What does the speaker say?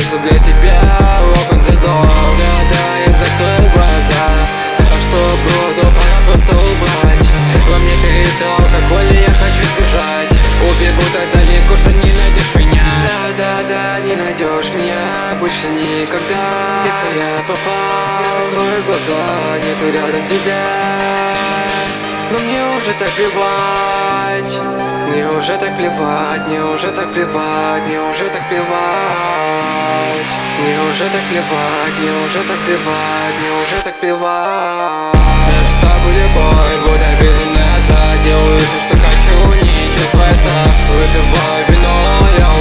что для тебя open the door. Да, я закрыл глаза, а что буду, пора просто убрать. Во мне ты алкоголь, и я хочу сбежать. Убегу так далеко, что не найдешь меня. Да, не найдешь меня больше никогда. Я попал, закрою глаза, нету рядом тебя. Но мне уже так плевать. Мне уже так плевать, мне уже так плевать, мне уже так плевать. Мне уже так плевать, мне уже так плевать, мне уже так плевать. Я с тобой любовь, будто безумный отца. Делаю все, что хочу, не чувствуя страх. Выпиваю вино, я